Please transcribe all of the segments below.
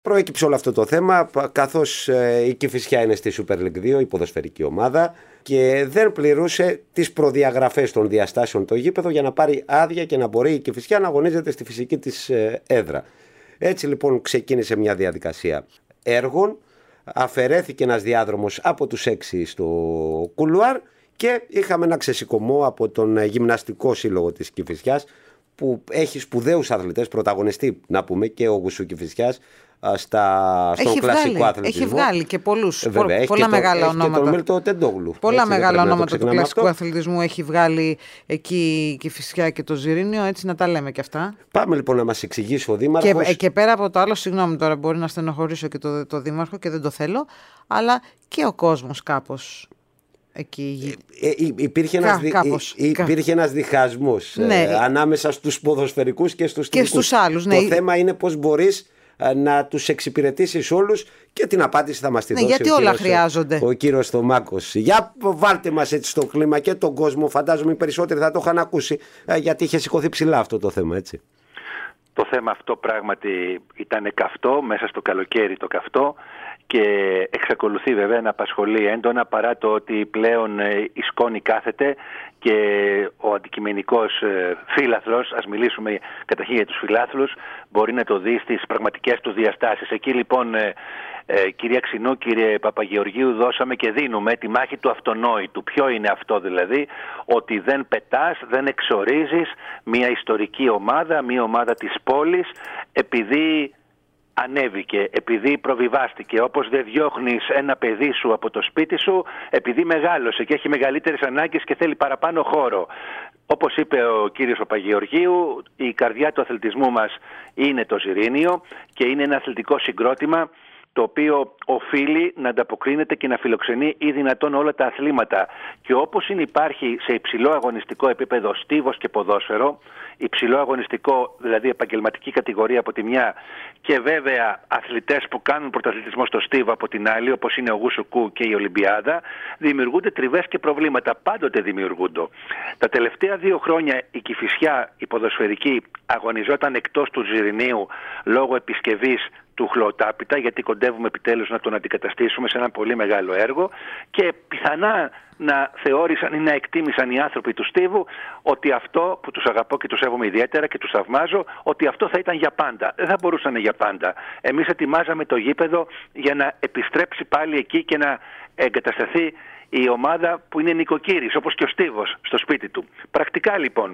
Προέκυψε όλο αυτό το θέμα, καθώς η Κηφισιά είναι στη Super League 2, η ποδοσφαιρική ομάδα, και δεν πληρούσε τις προδιαγραφές των διαστάσεων το γήπεδο για να πάρει άδεια και να μπορεί η Κηφισιά να αγωνίζεται στη φυσική της έδρα. Έτσι λοιπόν ξεκίνησε μια διαδικασία έργων, αφαιρέθηκε ένας διάδρομος από τους 6 στο κουλουάρ και είχαμε ένα ξεσηκωμό από τον Γυμναστικό Σύλλογο της Κηφισιάς, που έχει σπουδαίους αθλητές, πρωταγωνιστή να πούμε και ο Γουσού Κηφισιάς στον κλασικό αθλητισμό. Έχει βγάλει και πολλούς, Βέβαια, πολλά μεγάλα ονόματα. Και τον Μίλτο Τεντόγλου. Πολλά μεγάλα ονόματα του κλασικού αθλητισμού έχει βγάλει εκεί η Κηφισιά και το Ζιρήνιο, έτσι να τα λέμε και αυτά. Πάμε λοιπόν να μας εξηγήσει ο Δήμαρχος. Και πέρα από το άλλο, συγγνώμη τώρα, μπορεί να στενοχωρήσω και το Δήμαρχο και δεν το θέλω, αλλά και ο κόσμος κάπως. Εκεί. Υπήρχε ένας διχασμός ανάμεσα στους ποδοσφαιρικούς και στους τυπικούς. Στους άλλους. Το θέμα είναι πώς μπορείς να τους εξυπηρετήσεις όλους, και την απάντηση θα μας τη δώσει γιατί όλα χρειάζονται. Ο κύριος Θωμάκος. Για βάλτε μας έτσι στο κλίμα και τον κόσμο, φαντάζομαι οι περισσότεροι θα το είχαν ακούσει, γιατί είχε σηκωθεί ψηλά αυτό το θέμα, έτσι. Το θέμα αυτό πράγματι ήταν καυτό, μέσα στο καλοκαίρι το καυτό, και εξακολουθεί βέβαια να απασχολεί έντονα, παρά το ότι πλέον η σκόνη κάθεται και ο αντικειμενικός φύλαθλος, ας μιλήσουμε καταρχήν για τους φυλάθλους, μπορεί να το δει στις πραγματικές του διαστάσεις. Εκεί λοιπόν, κυρία Ξινού, κύριε Παπαγεωργίου, δώσαμε και δίνουμε τη μάχη του αυτονόητου. Ποιο είναι αυτό δηλαδή? Ότι δεν πετάς, δεν εξορίζεις μια ιστορική ομάδα, μια ομάδα της πόλης, επειδή ανέβηκε, επειδή προβιβάστηκε, όπως δεν διώχνεις ένα παιδί σου από το σπίτι σου επειδή μεγάλωσε και έχει μεγαλύτερες ανάγκες και θέλει παραπάνω χώρο. Όπως είπε ο κύριος Παπαγεωργίου, η καρδιά του αθλητισμού μας είναι το Ζιρήνιο και είναι ένα αθλητικό συγκρότημα το οποίο οφείλει να ανταποκρίνεται και να φιλοξενεί ή δυνατόν όλα τα αθλήματα. Και όπως υπάρχει σε υψηλό αγωνιστικό επίπεδο στίβος και ποδόσφαιρο, υψηλό αγωνιστικό, δηλαδή επαγγελματική κατηγορία από τη μια, και βέβαια αθλητές που κάνουν πρωταθλητισμό στο στίβο από την άλλη, όπως είναι ο Γουσουκού και η Ολυμπιάδα, δημιουργούνται τριβές και προβλήματα. Πάντοτε δημιουργούνται. Τα τελευταία 2 χρόνια η Κηφισιά, η ποδοσφαιρική, αγωνιζόταν εκτός του Ζιρηνίου λόγω επισκευής του χλωοτάπητα, γιατί κοντεύουμε επιτέλους να τον αντικαταστήσουμε σε ένα πολύ μεγάλο έργο, και πιθανά να θεώρησαν ή να εκτίμησαν οι άνθρωποι του Στίβου ότι αυτό, που τους αγαπώ και τους σέβομαι ιδιαίτερα και τους θαυμάζω, ότι αυτό θα ήταν για πάντα. Δεν θα μπορούσαν για πάντα. Εμείς ετοιμάζαμε το γήπεδο για να επιστρέψει πάλι εκεί και να εγκατασταθεί η ομάδα που είναι νοικοκύρης, όπως και ο Στίβος, στο σπίτι του. Πρακτικά λοιπόν,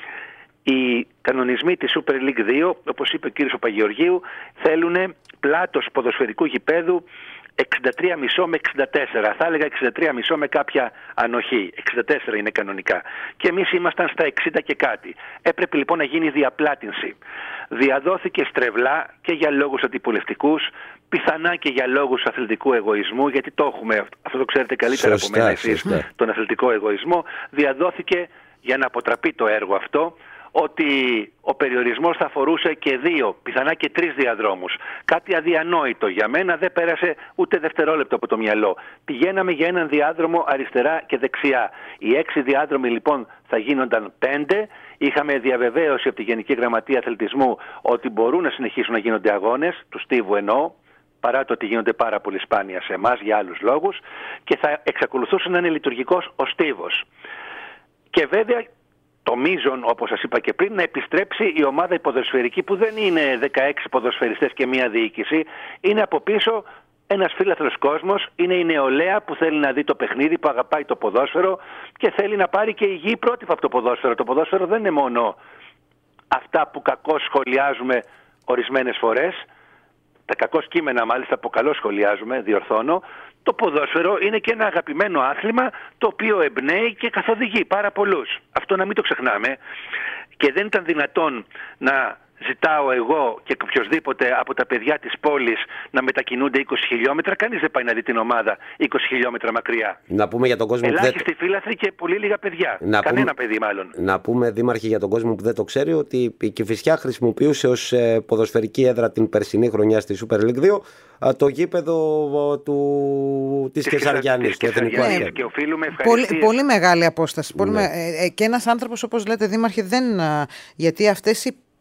οι κανονισμοί της Super League 2, όπως είπε ο κύριος Παπαγεωργίου, θέλουν πλάτος ποδοσφαιρικού γηπέδου 63,5 με 64. Θα έλεγα 63,5 με κάποια ανοχή. 64 είναι κανονικά. Και εμείς ήμασταν στα 60 και κάτι. Έπρεπε λοιπόν να γίνει διαπλάτινση. Διαδόθηκε στρεβλά και για λόγους αντιπολιτικούς, πιθανά και για λόγους αθλητικού εγωισμού, γιατί το έχουμε, αυτό το ξέρετε καλύτερα από μένα εσείς, τον αθλητικό εγωισμό. Διαδόθηκε για να αποτραπεί το έργο αυτό, ότι ο περιορισμός θα αφορούσε και 2, πιθανά και 3 διαδρόμους. Κάτι αδιανόητο για μένα, δεν πέρασε ούτε δευτερόλεπτο από το μυαλό. Πηγαίναμε για έναν διάδρομο αριστερά και δεξιά. Οι 6 διάδρομοι λοιπόν θα γίνονταν 5. Είχαμε διαβεβαίωση από τη Γενική Γραμματεία Αθλητισμού ότι μπορούν να συνεχίσουν να γίνονται αγώνες, του Στίβου εννοώ, παρά το ότι γίνονται πάρα πολύ σπάνια σε εμάς για άλλους λόγους, και θα εξακολουθούσε να είναι λειτουργικός ο Στίβος. Και βέβαια, το μείζον, όπως σας είπα και πριν, να επιστρέψει η ομάδα η ποδοσφαιρική, που δεν είναι 16 ποδοσφαιριστές και μία διοίκηση. Είναι από πίσω ένας φίλαθλος κόσμος, είναι η νεολαία που θέλει να δει το παιχνίδι, που αγαπάει το ποδόσφαιρο και θέλει να πάρει και υγιή πρότυπα από το ποδόσφαιρο. Το ποδόσφαιρο δεν είναι μόνο αυτά που κακώς σχολιάζουμε ορισμένες φορές, τα κακώς κείμενα μάλιστα που καλώς σχολιάζουμε, διορθώνω. Το ποδόσφαιρο είναι και ένα αγαπημένο άθλημα το οποίο εμπνέει και καθοδηγεί πάρα πολλούς. Αυτό να μην το ξεχνάμε. Και δεν ήταν δυνατόν να ζητάω εγώ και οποιοδήποτε από τα παιδιά της πόλης να μετακινούνται 20 χιλιόμετρα. Κανείς δεν πάει να δει την ομάδα 20 χιλιόμετρα μακριά. Να πούμε για τον κόσμο ελάχιστοι φύλαθλοι και πολύ λίγα παιδιά. Κανένα παιδί μάλλον. Να πούμε, Δήμαρχε, για τον κόσμο που δεν το ξέρει, ότι η Κηφισιά χρησιμοποιούσε ως ποδοσφαιρική έδρα την περσινή χρονιά στη Super League 2 το γήπεδο της Κεσαριανής. Και οφείλουμε ευχαριστίες. Πολύ μεγάλη απόσταση. Και ένας άνθρωπος, όπως λέτε, Δήμαρχε, γιατί αυτές οι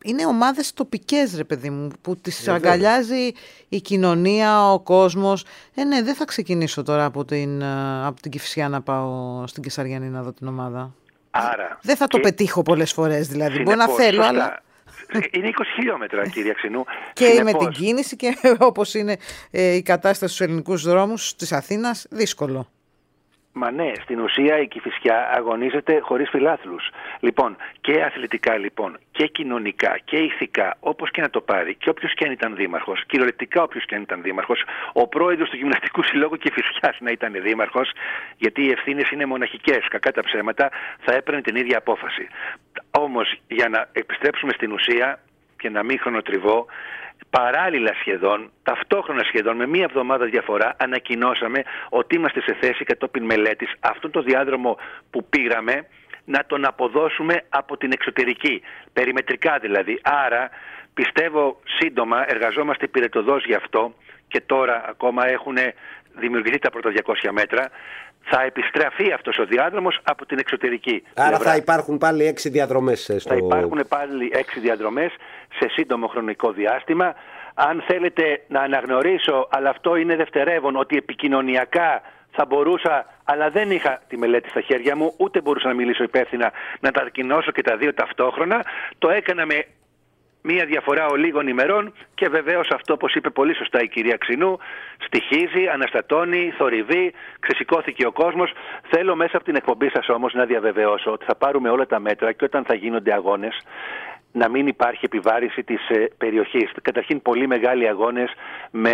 είναι ομάδες τοπικές, ρε παιδί μου, που τις αγκαλιάζει η κοινωνία, ο κόσμος. Ναι, δεν θα ξεκινήσω τώρα από την Κηφισιά να πάω στην Κεσαριανή να δω την ομάδα. Άρα, δεν θα το πετύχω πολλές φορές, δηλαδή. Μπορεί να θέλω, αλλά... Είναι 20 χιλιόμετρα, κυρία Ξινού. Και συνεπώς, με την κίνηση και όπως είναι η κατάσταση στους ελληνικούς δρόμους της Αθήνας, δύσκολο. Μα ναι, στην ουσία η Κηφισιά αγωνίζεται χωρίς φιλάθλους. Λοιπόν, και αθλητικά λοιπόν, και κοινωνικά, και ηθικά, όπως και να το πάρει, και όποιος και αν ήταν δήμαρχος, κυριολεκτικά όποιος και αν ήταν δήμαρχος, ο πρόεδρος του Γυμναστικού Συλλόγου Κηφισιάς να ήταν δήμαρχος, γιατί οι ευθύνες είναι μοναχικές, κακά τα ψέματα, θα έπαιρνε την ίδια απόφαση. Όμως, για να επιστρέψουμε στην ουσία και να μην χρονοτριβώ, παράλληλα σχεδόν, ταυτόχρονα σχεδόν, με μία εβδομάδα διαφορά, ανακοινώσαμε ότι είμαστε σε θέση κατόπιν μελέτης αυτόν τον διάδρομο που πήραμε να τον αποδώσουμε από την εξωτερική, περιμετρικά δηλαδή. Άρα πιστεύω σύντομα, εργαζόμαστε πυρετωδώς γι' αυτό και τώρα ακόμα έχουν δημιουργηθεί τα πρώτα 200 μέτρα, θα επιστραφεί αυτός ο διάδρομος από την εξωτερική. Άρα θα υπάρχουν πάλι 6 διαδρομές. Θα υπάρχουν πάλι 6 διαδρομές σε σύντομο χρονικό διάστημα. Αν θέλετε να αναγνωρίσω, αλλά αυτό είναι δευτερεύον, ότι επικοινωνιακά θα μπορούσα, αλλά δεν είχα τη μελέτη στα χέρια μου, ούτε μπορούσα να μιλήσω υπεύθυνα, να τα ανακοινώσω και τα δύο ταυτόχρονα. Το έκανα με μία διαφορά ολίγων ημερών και βεβαίως αυτό, όπως είπε πολύ σωστά η κυρία Ξινού, στοιχίζει, αναστατώνει, θορυβεί, ξεσηκώθηκε ο κόσμος. Θέλω μέσα από την εκπομπή σας όμως να διαβεβαιώσω ότι θα πάρουμε όλα τα μέτρα και όταν θα γίνονται αγώνες να μην υπάρχει επιβάρηση της περιοχής. Καταρχήν πολύ μεγάλοι αγώνες με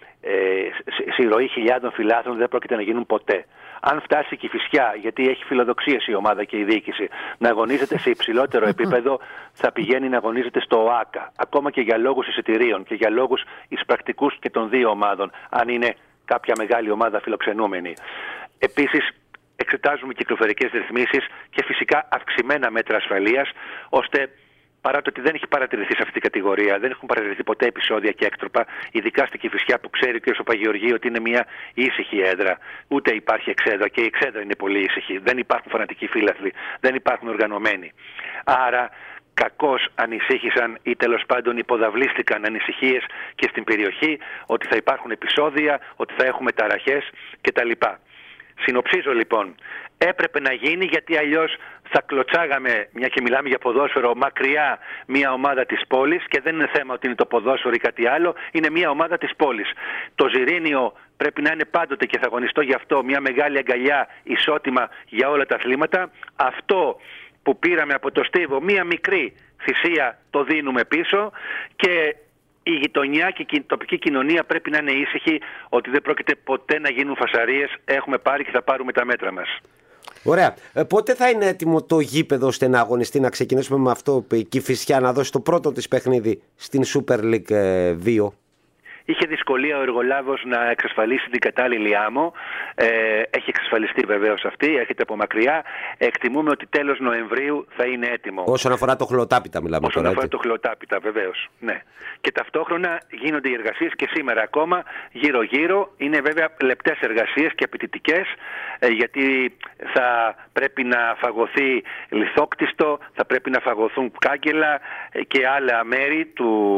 συρωή χιλιάδων φιλάθλων δεν πρόκειται να γίνουν ποτέ. Αν φτάσει η Κηφισιά, γιατί έχει φιλοδοξίες η ομάδα και η διοίκηση, να αγωνίζεται σε υψηλότερο επίπεδο, θα πηγαίνει να αγωνίζεται στο ΟΑΚΑ. Ακόμα και για λόγους εισιτηρίων και για λόγους εισπρακτικούς και των δύο ομάδων, αν είναι κάποια μεγάλη ομάδα φιλοξενούμενη. Επίσης, εξετάζουμε κυκλοφορικές ρυθμίσεις και φυσικά αυξημένα μέτρα ασφαλείας, ώστε παρά το ότι δεν έχει παρατηρηθεί σε αυτή την κατηγορία, δεν έχουν παρατηρηθεί ποτέ επεισόδια και έκτροπα, ειδικά στην Κηφισιά που ξέρει ο κ. Παγιοργή ότι είναι μια ήσυχη έδρα. Ούτε υπάρχει εξέδρα και η εξέδρα είναι πολύ ήσυχη. Δεν υπάρχουν φανατικοί φύλαθλοι, δεν υπάρχουν οργανωμένοι. Άρα, κακώς ανησύχησαν ή τέλος πάντων υποδαβλίστηκαν ανησυχίες και στην περιοχή ότι θα υπάρχουν επεισόδια, ότι θα έχουμε ταραχές κτλ. Συνοψίζω λοιπόν, έπρεπε να γίνει γιατί αλλιώς θα κλωτσάγαμε, μια και μιλάμε για ποδόσφαιρο, μακριά μια ομάδα της πόλης και δεν είναι θέμα ότι είναι το ποδόσφαιρο ή κάτι άλλο, είναι μια ομάδα της πόλης. Το Ζιρήνιο πρέπει να είναι πάντοτε, και θα αγωνιστώ γι' αυτό, μια μεγάλη αγκαλιά ισότιμα για όλα τα αθλήματα. Αυτό που πήραμε από το Στίβο, μια μικρή θυσία, το δίνουμε πίσω και η γειτονιά και η τοπική κοινωνία πρέπει να είναι ήσυχη ότι δεν πρόκειται ποτέ να γίνουν φασαρίες. Έχουμε πάρει και θα πάρουμε τα μέτρα μας. Ωραία. Πότε θα είναι έτοιμο το γήπεδο ώστε να αγωνιστεί, να ξεκινήσουμε με αυτό, η Κηφισιά να δώσει το πρώτο της παιχνίδι στην Super League 2? Είχε δυσκολία ο εργολάβος να εξασφαλίσει την κατάλληλη άμμο. Έχει εξασφαλιστεί βεβαίως αυτή, έρχεται από μακριά. Εκτιμούμε ότι τέλος Νοεμβρίου θα είναι έτοιμο. Όσον αφορά το χλωτάπιτα μιλάμε τώρα. Όσον αφορά το χλωτάπιτα βεβαίως, ναι. Και ταυτόχρονα γίνονται οι εργασίες και σήμερα ακόμα γύρω-γύρω. Είναι βέβαια λεπτές εργασίες και απαιτητικές, γιατί θα πρέπει να φαγωθεί λιθόκτιστο, θα πρέπει να φαγωθούν κάγκελα και άλλα μέρη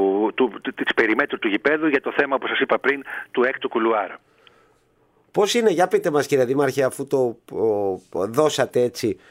της περιμέτρου του γηπέδου για το θέμα, όπως σας είπα πριν, του έκτου κουλουάρα. Πώς είναι, για πείτε μας κύριε Δήμαρχε, αφού το δώσατε έτσι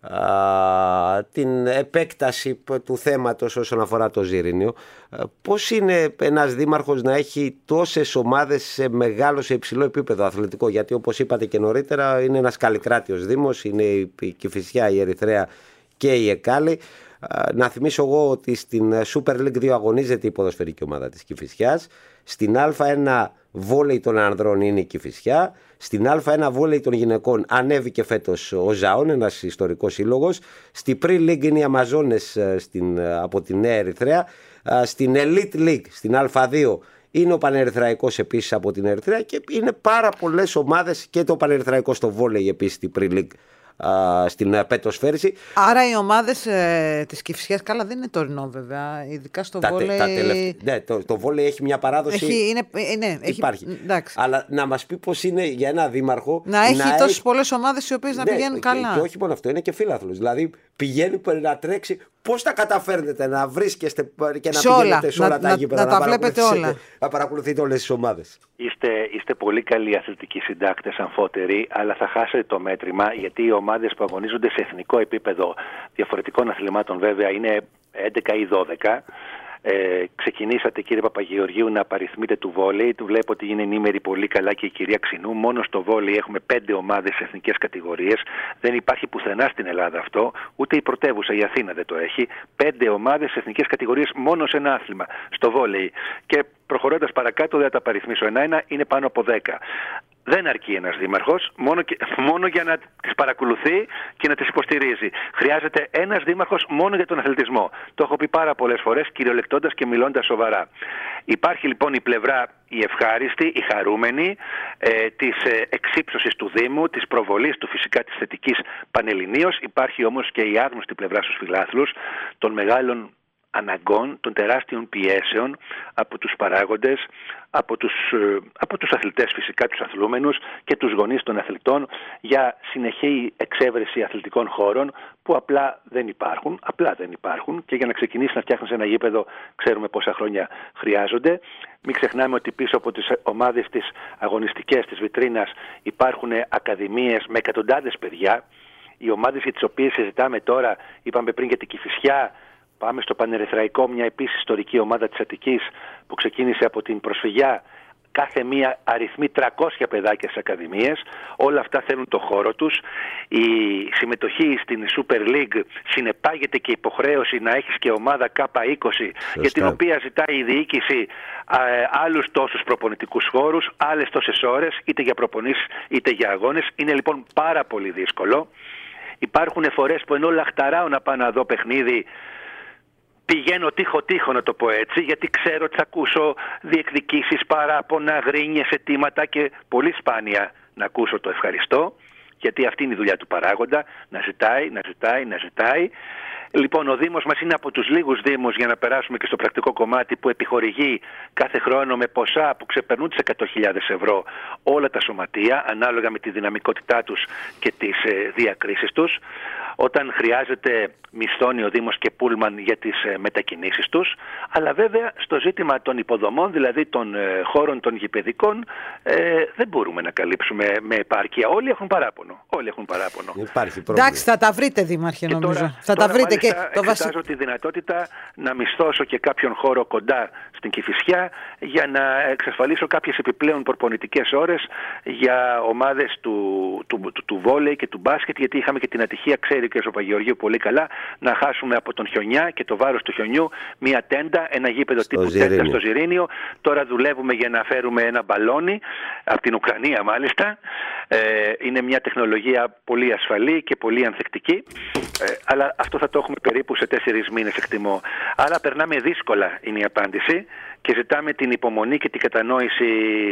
την επέκταση του θέματος όσον αφορά το Ζιρήνιο, πώς είναι ένας δήμαρχος να έχει τόσες ομάδες σε μεγάλο, σε υψηλό επίπεδο αθλητικό? Γιατί όπως είπατε και νωρίτερα είναι ένας καλλικράτιος δήμος, είναι η Κηφισιά, η Ερυθρέα και η Εκάλη. Να θυμίσω εγώ ότι στην Super League 2 αγωνίζεται η ποδοσφαιρική ομάδα της Κηφισιάς. Στην Α1 βόλεϊ των ανδρών είναι η Κηφισιά. Στην Α1 βόλεϊ των γυναικών ανέβηκε φέτος ο Ζαών, ένας ιστορικός σύλλογος. Στη Pre-League είναι οι Αμαζόνες από τη Νέα Ερυθρέα. Στην Elite League, στην Α2, είναι ο Πανερυθραϊκός επίσης από την Ερυθρέα και είναι πάρα πολλές ομάδες και το Πανερυθραϊκό στο βόλεϊ επίσης στη Pre-League στην πετοσφαίριση. Άρα οι ομάδες της Κηφισιάς, καλά δεν είναι τωρινό βέβαια, ειδικά στο βόλεϊ. Ναι, το βόλεϊ έχει μια παράδοση. Υπάρχει. Εντάξει. Αλλά να μας πει πώς είναι για ένα δήμαρχο να έχει τόσες πολλές ομάδες οι οποίες να πηγαίνουν καλά. Και όχι μόνο αυτό, είναι και φίλαθλος. Δηλαδή πηγαίνει να τρέξει Πώς τα καταφέρνετε να βρίσκεστε και να πηγαίνετε σε όλα τα γήπεδα, να τα βλέπετε όλα, να παρακολουθείτε όλες τις ομάδες? Είστε πολύ καλοί αθλητικοί συντάκτες, αμφότεροι, αλλά θα χάσετε το μέτρημα, γιατί οι ομάδες που αγωνίζονται σε εθνικό επίπεδο διαφορετικών αθλημάτων βέβαια είναι 11 ή 12. Ξεκινήσατε, κύριε Παπαγεωργίου, να απαριθμείτε του βόλεϊ. Βλέπω ότι είναι ενήμερη πολύ καλά και η κυρία Ξινού. Μόνο στο βόλεϊ έχουμε 5 ομάδες σε εθνικές κατηγορίες. Δεν υπάρχει πουθενά στην Ελλάδα αυτό. Ούτε η πρωτεύουσα, η Αθήνα, δεν το έχει. 5 ομάδες σε εθνικές κατηγορίες μόνο σε ένα άθλημα, στο βόλεϊ. Και προχωρώντας παρακάτω, δεν θα τα απαριθμίσω ένα-ένα, είναι πάνω από 10. Δεν αρκεί ένας δήμαρχος μόνο για να τις παρακολουθεί και να τις υποστηρίζει. Χρειάζεται ένας δήμαρχος μόνο για τον αθλητισμό. Το έχω πει πάρα πολλές φορές, κυριολεκτώντας και μιλώντας σοβαρά. Υπάρχει λοιπόν η πλευρά η ευχάριστη, η χαρούμενη της εξύψωσης του Δήμου, της προβολής του, φυσικά της θετικής πανελληνίως. Υπάρχει όμως και η άγνωστη πλευρά στους φιλάθλους των μεγάλων αναγκών, των τεράστιων πιέσεων από τους παράγοντες, από τους αθλητές φυσικά, τους αθλούμενους και τους γονείς των αθλητών για συνεχή εξέβρεση αθλητικών χώρων που απλά δεν υπάρχουν και για να ξεκινήσει να φτιάχνεις ένα γήπεδο ξέρουμε πόσα χρόνια χρειάζονται. Μην ξεχνάμε ότι πίσω από τις ομάδες τις αγωνιστικές της βιτρίνας υπάρχουν ακαδημίες με εκατοντάδες παιδιά. Οι ομάδες για τις οποίες συζητάμε τώρα, είπαμε πριν για την Κηφισιά, πάμε στο Πανερυθραϊκό, μια επίσης ιστορική ομάδα της Αττικής που ξεκίνησε από την προσφυγιά. Κάθε μία αριθμεί 300 παιδάκια στις ακαδημίες. Όλα αυτά θέλουν το χώρο τους. Η συμμετοχή στην Super League συνεπάγεται και υποχρέωση να έχεις και ομάδα K20, για την οποία ζητάει η διοίκηση άλλους τόσους προπονητικούς χώρους, άλλες τόσες ώρες, είτε για προπονήσεις είτε για αγώνες. Είναι λοιπόν πάρα πολύ δύσκολο. Υπάρχουν φορές που ενώ λαχταράω να πάω να δω παιχνίδι, πηγαίνω τείχο να το πω έτσι, γιατί ξέρω ότι θα ακούσω διεκδικήσεις, παράπονα, γρίνιες, αιτήματα και πολύ σπάνια να ακούσω το ευχαριστώ, γιατί αυτή είναι η δουλειά του παράγοντα, να ζητάει. Λοιπόν, ο Δήμος μας είναι από τους λίγους Δήμους, για να περάσουμε και στο πρακτικό κομμάτι, που επιχορηγεί κάθε χρόνο με ποσά που ξεπερνούν τις 100.000 ευρώ όλα τα σωματεία, ανάλογα με τη δυναμικότητά τους και τις διακρίσεις τους. Όταν χρειάζεται μισθώνει ο Δήμος και πούλμαν για τις μετακινήσεις τους, αλλά βέβαια στο ζήτημα των υποδομών, δηλαδή των χώρων των γηπεδικών, δεν μπορούμε να καλύψουμε με επάρκεια. Όλοι έχουν παράπονο. Υπάρχει πρόβλημα. Εντάξει, θα τα βρείτε, Δήμαρχε, νομίζω. Θα τα βρείτε και εξετάζω τη δυνατότητα να μισθώσω και κάποιον χώρο κοντά στην Κηφισιά για να εξασφαλίσω κάποιες επιπλέον προπονητικές ώρες για ομάδες του βόλεϊ και του μπάσκετ, γιατί είχαμε και την ατυχία, ξέρει και ο Παπαγεωργίου πολύ καλά, να χάσουμε από τον χιονιά και το βάρος του χιονιού μια τέντα, ένα γήπεδο τύπου τέντα στο Ζιρήνιο. Τώρα δουλεύουμε για να φέρουμε ένα μπαλόνι από την Ουκρανία μάλιστα. Είναι μια τεχνολογία πολύ ασφαλή και πολύ ανθεκτική, αλλά αυτό θα το έχουμε περίπου σε 4 μήνες εκτιμώ. Άρα περνάμε δύσκολα, είναι η απάντηση, και ζητάμε την υπομονή και την κατανόηση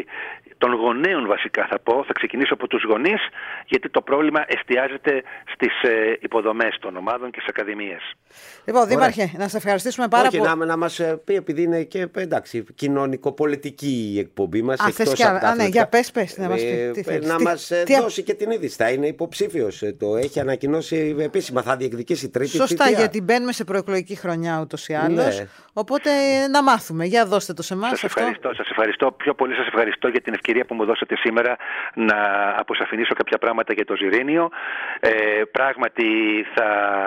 των γονέων βασικά θα πω. Θα ξεκινήσω από τους γονείς, γιατί το πρόβλημα εστιάζεται στις υποδομές των ομάδων και στις ακαδημίες. Λοιπόν, Δήμαρχε, να σε ευχαριστήσουμε πάρα πολύ. Όχι, να μας πει, επειδή είναι και κοινωνικο-πολιτική η εκπομπή μας. Για πες, να μας πει. Να μας δώσει και την είδηση. Θα είναι υποψήφιος, το έχει ανακοινώσει επίσημα, θα διεκδικήσει τρίτη θητεία. Σωστά, γιατί μπαίνουμε σε προεκλογική χρονιά ούτως ή άλλως. Ναι. Οπότε να μάθουμε. Για δώστε το σε εμάς. Σας ευχαριστώ. Πιο πολύ σας ευχαριστώ για την ευκαιρία που μου δώσατε σήμερα να αποσαφηνίσω κάποια πράγματα για το Ζιρήνιο. Πράγματι θα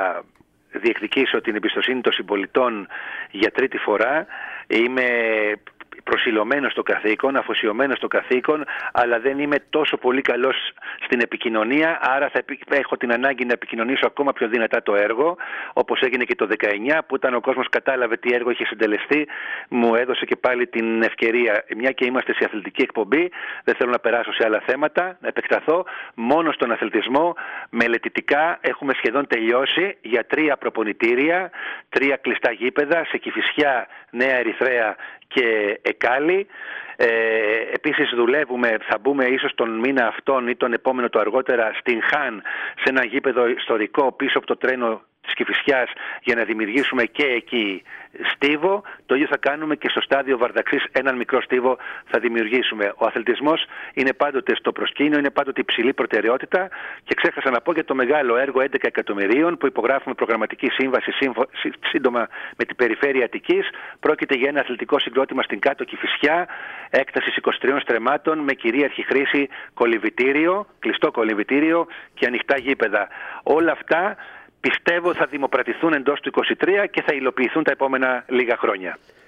διεκδικήσω την εμπιστοσύνη των συμπολιτών για τρίτη φορά. Είμαι προσιλωμένος στο καθήκον, αφοσιωμένος στο καθήκον, αλλά δεν είμαι τόσο πολύ καλός στην επικοινωνία, άρα θα έχω την ανάγκη να επικοινωνήσω ακόμα πιο δυνατά το έργο, όπως έγινε και το 19, που όταν ο κόσμος κατάλαβε τι έργο είχε συντελεστεί, μου έδωσε και πάλι την ευκαιρία. Μια και είμαστε σε αθλητική εκπομπή, δεν θέλω να περάσω σε άλλα θέματα, να επεκταθώ μόνο στον αθλητισμό. Μελετητικά έχουμε σχεδόν τελειώσει για 3 προπονητήρια, 3 κλειστά γήπεδα σε Κηφισιά, Νέα Ερυθρέα και Εκάλη. Επίσης δουλεύουμε, θα μπούμε ίσως τον μήνα αυτόν ή τον επόμενο το αργότερα στην Χάν, σε ένα γήπεδο ιστορικό πίσω από το τρένο της Κηφισιάς για να δημιουργήσουμε και εκεί στίβο. Το ίδιο θα κάνουμε και στο στάδιο Βαρδαξής, έναν μικρό στίβο θα δημιουργήσουμε. Ο αθλητισμός είναι πάντοτε στο προσκήνιο, είναι πάντοτε υψηλή προτεραιότητα και ξέχασα να πω για το μεγάλο έργο 11 εκατομμυρίων που υπογράφουμε προγραμματική σύμβαση σύντομα με την Περιφέρεια Αττικής. Πρόκειται για ένα αθλητικό συγκρότημα στην Κάτω Κηφισιά, έκτασης 23 στρεμμάτων με κυρίαρχη χρήση κολυμβητήριο, κλειστό κολυμβητήριο και ανοιχτά γήπεδα. Όλα αυτά πιστεύω θα δημοπρατηθούν εντός του 2023 και θα υλοποιηθούν τα επόμενα λίγα χρόνια.